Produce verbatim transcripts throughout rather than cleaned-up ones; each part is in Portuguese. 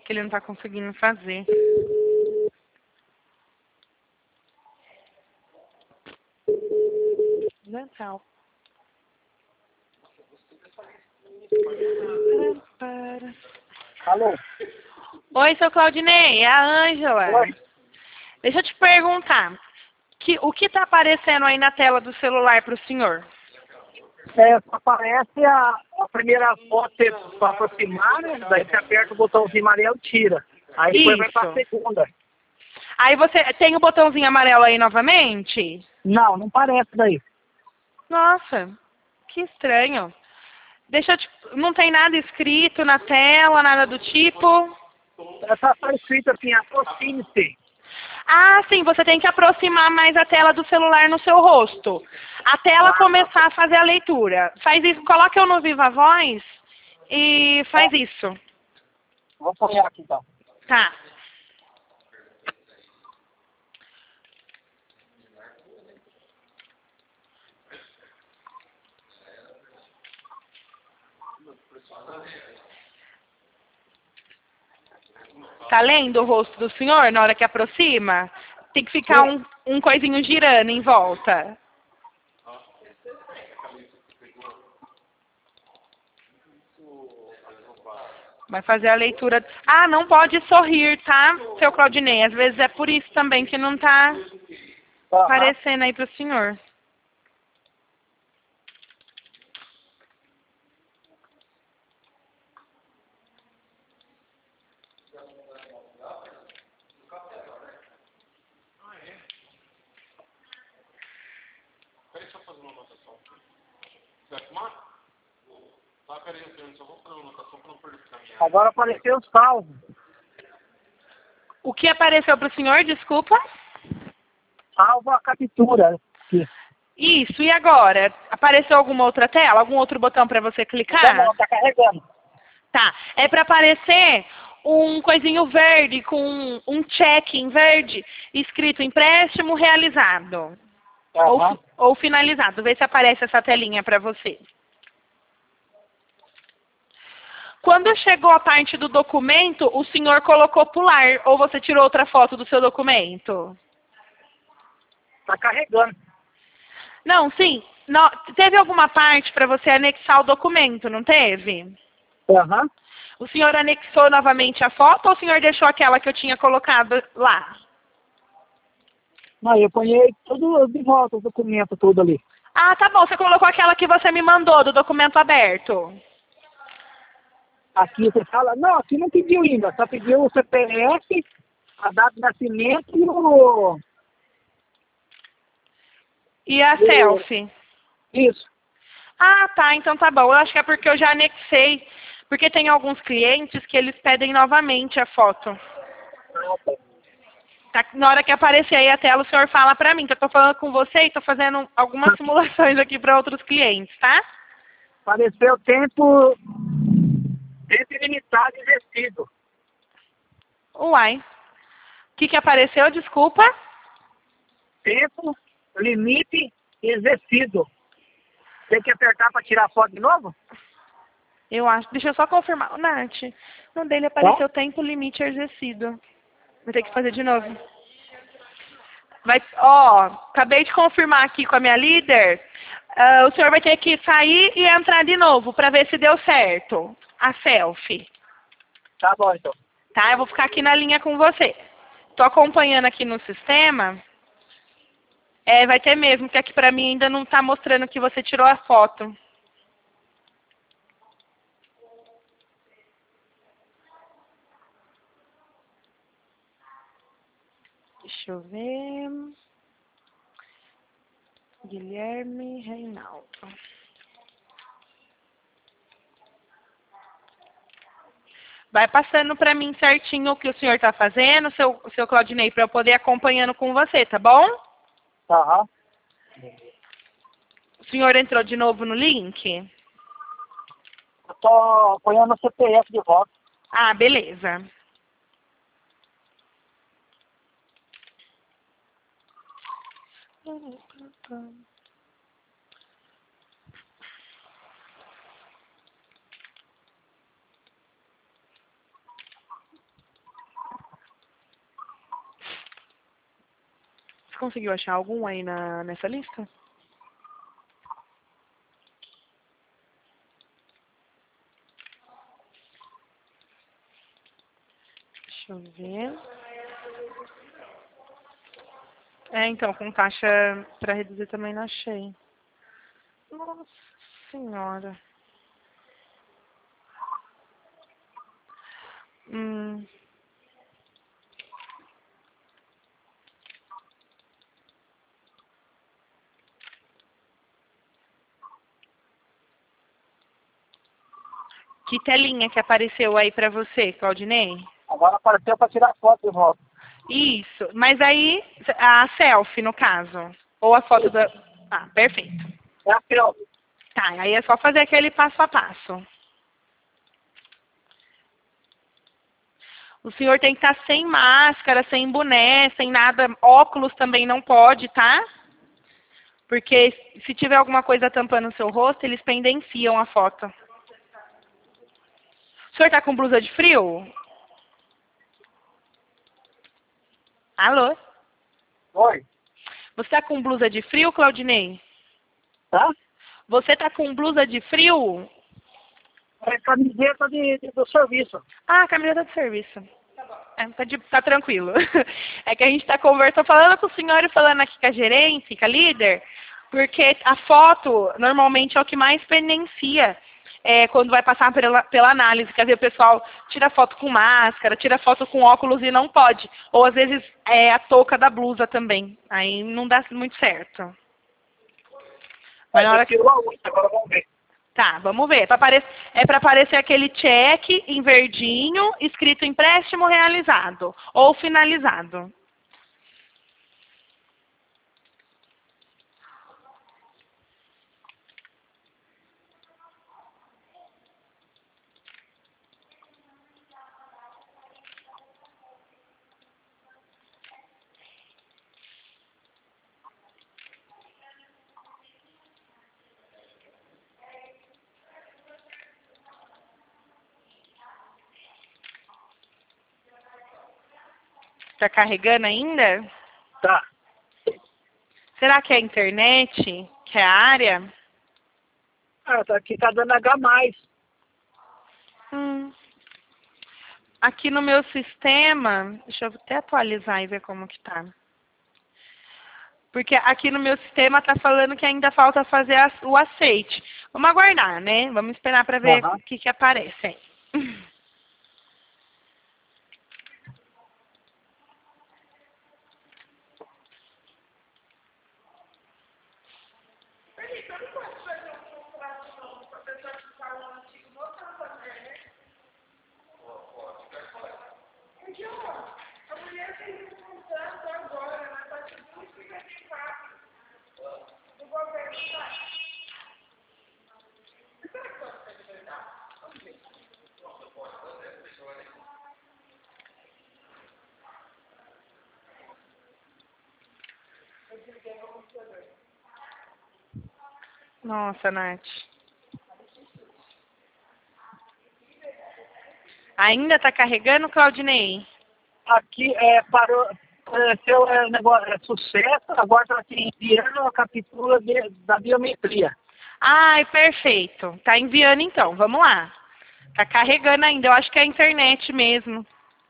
que ele não tá conseguindo fazer. Legal. Alô? Oi, seu Claudinei, é a Ângela. Oi. Deixa eu te perguntar, que, o que tá aparecendo aí na tela do celular pro senhor? É, aparece a, a primeira foto para aproximar, né? Daí você aperta o botãozinho amarelo e tira. Aí depois vai para a Isso. segunda. Aí você tem o botãozinho amarelo aí novamente? Não, não parece daí. Nossa, que estranho. Deixa eu te... Não tem nada escrito na tela, nada do tipo? Está só escrito assim, aproxime-se. Ah, sim, você tem que aproximar mais a tela do celular no seu rosto. Até ela Ah, começar a fazer a leitura. Faz isso, coloca eu no Viva Voz e faz tá. isso. Vou folhear aqui então. Tá. Tá lendo o rosto do senhor na hora que aproxima? Tem que ficar Sim. um, um coisinho girando em volta. Vai fazer a leitura. Ah, não pode sorrir, tá, seu Claudinei? Às vezes é por isso também que não tá Aham. aparecendo aí pro senhor. Peraí, deixa eu fazer uma anotação aqui. Vai fumar? Tá, peraí, eu só vou fazer uma anotação para não perder o caminho. Agora apareceu o salvo. O que apareceu pro senhor, desculpa? Salvo a captura. Aqui. Isso, e agora? Apareceu alguma outra tela? Algum outro botão para você Não, clicar? não, tá carregando. Tá, é para aparecer um coisinho verde com um check em verde escrito empréstimo realizado. Ou, Aham. fi- ou finalizado. Vê se aparece essa telinha para você. Quando chegou a parte do documento, o senhor colocou pular ou você tirou outra foto do seu documento? Tá carregando. Não, sim. Não, teve alguma parte para você anexar o documento, não teve? Aham. O senhor anexou novamente a foto ou o senhor deixou aquela que eu tinha colocado lá? Não, eu ponhei tudo de volta, o documento todo ali. Ah, tá bom. Você colocou aquela que você me mandou, do documento aberto. Aqui você fala, não, aqui não pediu ainda, só pediu o C P F, a data de nascimento e o... E a e o- selfie? Isso. Ah, tá. Então tá bom. Eu acho que é porque eu já anexei. Porque tem alguns clientes que eles pedem novamente a foto. Tá, na hora que aparecer aí a tela, o senhor fala pra mim, que eu tô falando com você e tô fazendo algumas simulações aqui para outros clientes, tá? Apareceu tempo, tempo ilimitado exercido. Uai. O que que apareceu? Desculpa. Tempo limite exercido. Tem que apertar para tirar a foto de novo? Eu acho. Deixa eu só confirmar. O Nath, no dele apareceu tempo limite exercido. Vou ter que fazer de novo. Vai, ó, acabei de confirmar aqui com a minha líder. Ah, o senhor vai ter que sair e entrar de novo para ver se deu certo. A selfie. Tá bom, então. Tá? Eu vou ficar aqui na linha com você. Tô acompanhando aqui no sistema. É, vai ter mesmo, que aqui pra mim ainda não tá mostrando que você tirou a foto. Deixa eu ver. Guilherme Reinaldo. Vai passando para mim certinho o que o senhor está fazendo, seu, seu Claudinei, para eu poder ir acompanhando com você, tá bom? Aham. O senhor entrou de novo no link? Eu tô ponhando o C P F de volta. Ah, beleza. Você conseguiu achar algum aí na, nessa lista? Deixa eu ver. É, então, com taxa para reduzir também não achei. Nossa senhora. Hum. Que telinha que apareceu aí pra você, Claudinei? Agora apareceu para tirar foto de volta. Isso. Mas aí, a selfie, no caso. Ou a foto da... Ah, perfeito. É a selfie. Tá, aí é só fazer aquele passo a passo. O senhor tem que estar sem máscara, sem boné, sem nada. Óculos também não pode, tá? Porque se tiver alguma coisa tampando o seu rosto, eles pendenciam a foto. O senhor tá com blusa de frio? Alô? Oi. Você tá com blusa de frio, Claudinei? Tá? Você tá com blusa de frio? É camiseta de, de- do serviço. Ah, camiseta de serviço. É, tá, de- tá tranquilo. É que a gente tá conversando, falando com o senhor e falando aqui com a gerente, com a líder, porque a foto normalmente é o que mais pendencia é, quando vai passar pela, pela análise. Quer dizer, o pessoal tira foto com máscara, tira foto com óculos e não pode. Ou às vezes é a touca da blusa também. Aí não dá muito certo. Mas na hora que... Tirou a outra, agora vamos ver. Tá, vamos ver. É para aparecer, é para aparecer aquele check em verdinho, escrito empréstimo realizado ou finalizado. Tá carregando ainda? Tá. Será que é a internet? Que é a área? Ah, tá aqui tá dando H mais. Hum. Aqui no meu sistema, deixa eu até atualizar e ver como que tá. Porque aqui no meu sistema tá falando que ainda falta fazer a- o aceite. Vamos aguardar, né? Vamos esperar para ver Aham. o que que aparece aí. Nossa, Nath. Ainda tá carregando, Claudinei? Aqui é, parou, apareceu é, negócio, é sucesso, agora está aqui enviando a captura de- da biometria. Ai, perfeito. Tá enviando então. Vamos lá. Tá carregando ainda. Eu acho que é a internet mesmo.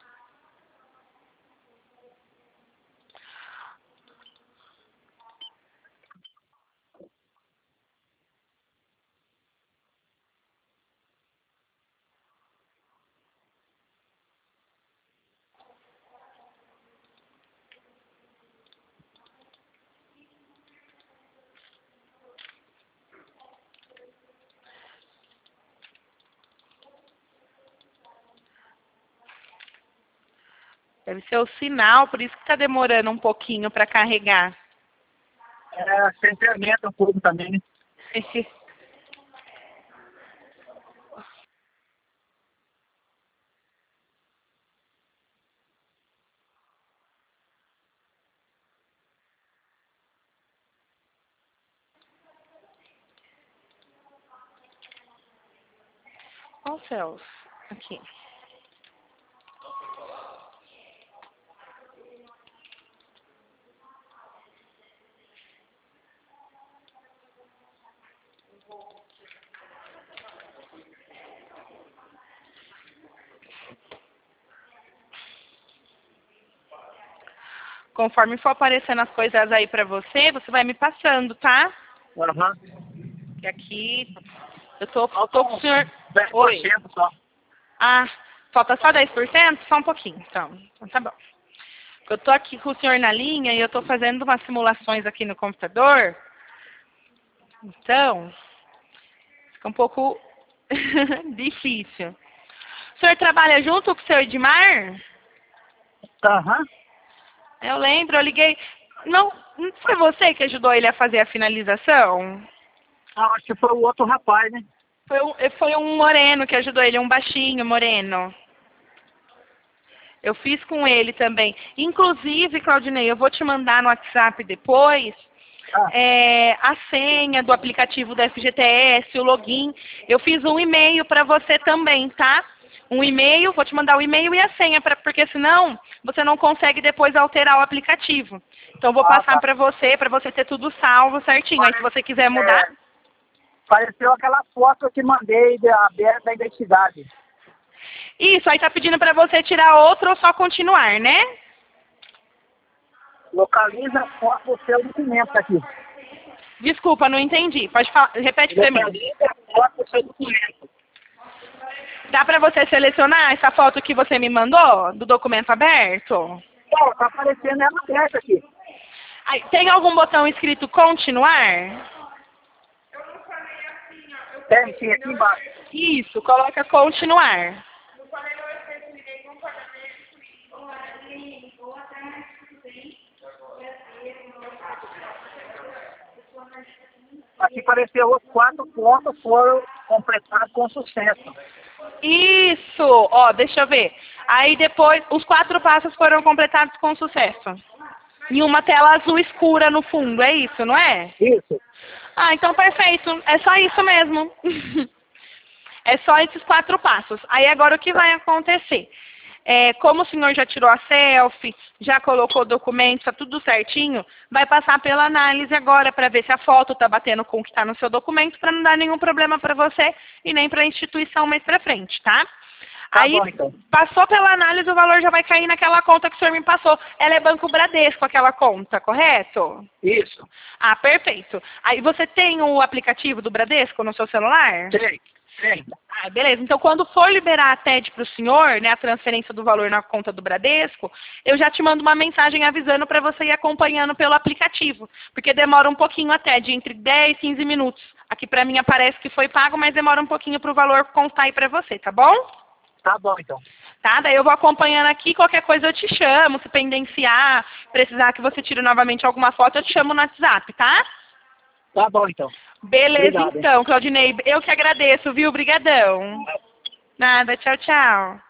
Deve ser o sinal, por isso que tá demorando um pouquinho para carregar. É, você incrementa um pouco também, né? Ó os céus. Aqui. Conforme for aparecendo as coisas aí pra você, você vai me passando, tá? Aham. E aqui, eu tô, tô com o senhor... dez por cento só. Ah, falta só dez por cento? Só um pouquinho, então. Então tá bom. Eu tô aqui com o senhor na linha e eu tô fazendo umas simulações aqui no computador. Então, fica um pouco difícil. O senhor trabalha junto com o senhor Edmar? Aham. Eu lembro, eu liguei... Não, não foi você que ajudou ele a fazer a finalização? Ah, acho que foi o outro rapaz, né? Foi um, foi um moreno que ajudou ele, um baixinho moreno. Eu fiz com ele também. Inclusive, Claudinei, eu vou te mandar no WhatsApp depois Ah. é, a senha do aplicativo da F G T S, o login. Eu fiz um e-mail para você também, tá? Um e-mail, vou te mandar o e-mail e a senha, pra, porque senão você não consegue depois alterar o aplicativo. Então, eu vou Ah, passar tá. para você, para você ter tudo salvo certinho. Aí, se você quiser mudar... É, pareceu aquela foto que mandei da, da identidade. Isso, aí tá pedindo para você tirar outro ou só continuar, né? Localiza a foto do seu documento aqui. Desculpa, não entendi. Pode falar, repete para mim. Localiza a foto do seu documento. Dá para você selecionar essa foto que você me mandou, do documento aberto? Não, tá aparecendo ela aberta aqui. Aí, tem algum botão escrito continuar? Tem, sim, aqui embaixo. Isso, coloca continuar. Aqui apareceu os quatro pontos foram completados com sucesso. Isso, ó, deixa eu ver. Aí depois, os quatro passos foram completados com sucesso. E uma tela azul escura no fundo, é isso, não é? Isso. Ah, então perfeito. É só isso mesmo. É só esses quatro passos. Aí agora o que vai acontecer? É, como o senhor já tirou a selfie, já colocou o documento, está tudo certinho, vai passar pela análise agora para ver se a foto está batendo com o que está no seu documento, para não dar nenhum problema para você e nem para a instituição mais para frente, tá? Tá Aí, bom, então. passou pela análise, o valor já vai cair naquela conta que o senhor me passou. Ela é Banco Bradesco, aquela conta, correto? Isso. Ah, perfeito. Aí você tem o aplicativo do Bradesco no seu celular? Tem, tem. Ah, beleza. Então, quando for liberar a T E D para o senhor, né, a transferência do valor na conta do Bradesco, eu já te mando uma mensagem avisando para você ir acompanhando pelo aplicativo. Porque demora um pouquinho a T E D, entre dez e quinze minutos. Aqui para mim aparece que foi pago, mas demora um pouquinho para o valor constar aí para você, tá bom? Tá bom, então. Tá? Daí eu vou acompanhando aqui, qualquer coisa eu te chamo, se pendenciar, precisar que você tire novamente alguma foto, eu te chamo no WhatsApp, tá? Tá bom, então. Beleza, Obrigado, então, Claudinei. Eu que agradeço, viu? Obrigadão. Nada, tchau, tchau.